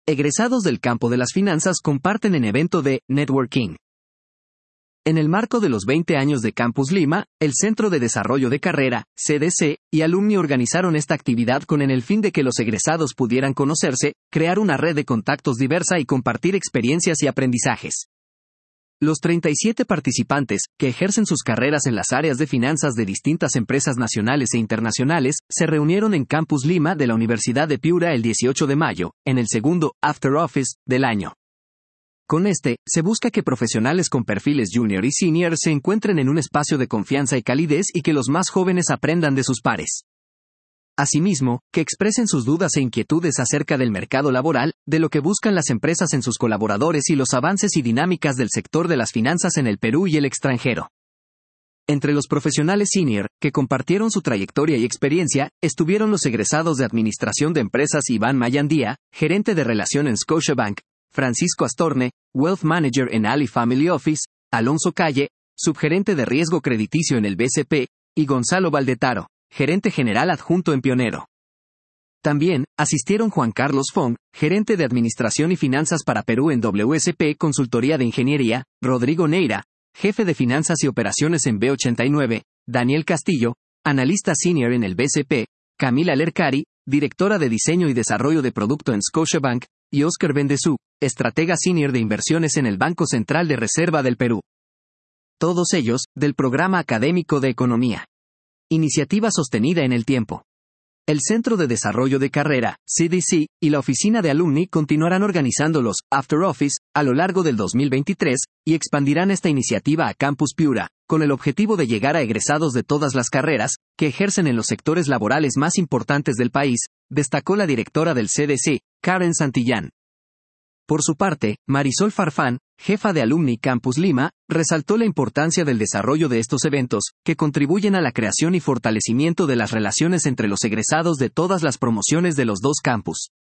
egresados del campo de las finanzas comparten en evento de networking. En el marco de los 20 años de Campus Lima, el Centro de Desarrollo de Carrera, CDC, y alumni organizaron esta actividad con el fin de que los egresados pudieran conocerse, crear una red de contactos diversa y compartir experiencias y aprendizajes. Los 37 participantes, que ejercen sus carreras en las áreas de finanzas de distintas empresas nacionales e internacionales, se reunieron en Campus Lima de la Universidad de Piura el 18 de mayo, en el segundo After Office del año. Con se busca que profesionales con perfiles junior y senior se encuentren en un espacio de confianza y calidez y que los más jóvenes aprendan de sus pares. Asimismo, que expresen sus dudas e inquietudes acerca del mercado laboral, de lo que buscan las empresas en sus colaboradores y los avances y dinámicas del sector de las finanzas en el Perú y el extranjero. Entre los profesionales senior, que compartieron su trayectoria y experiencia, estuvieron los egresados de Administración de Empresas Iván Mayandía, gerente de relación en Scotiabank, Francisco Astorne, Wealth Manager en Ali Family Office, Alonso Calle, subgerente de riesgo crediticio en el BCP, y Gonzalo Valdetaro, gerente general adjunto en Pionero. También asistieron Juan Carlos Fong, gerente de Administración y Finanzas para Perú en WSP Consultoría de Ingeniería, Rodrigo Neira, jefe de Finanzas y Operaciones en B89, Daniel Castillo, analista senior en el BCP, Camila Lercari, directora de Diseño y Desarrollo de Producto en Scotiabank, y Oscar Bendezú, estratega senior de inversiones en el Banco Central de Reserva del Perú. Todos ellos, del Programa Académico de Economía. Iniciativa sostenida en el tiempo. El Centro de Desarrollo de Carrera, CDC, y la Oficina de Alumni continuarán organizando los After Office a lo largo del 2023 y expandirán esta iniciativa a Campus Piura, con el objetivo de llegar a egresados de todas las carreras que ejercen en los sectores laborales más importantes del país, destacó la directora del CDC, Karen Santillán. Por su parte, Marisol Farfán, jefa de Alumni Campus Lima, resaltó la importancia del desarrollo de estos eventos, que contribuyen a la creación y fortalecimiento de las relaciones entre los egresados de todas las promociones de los dos campus.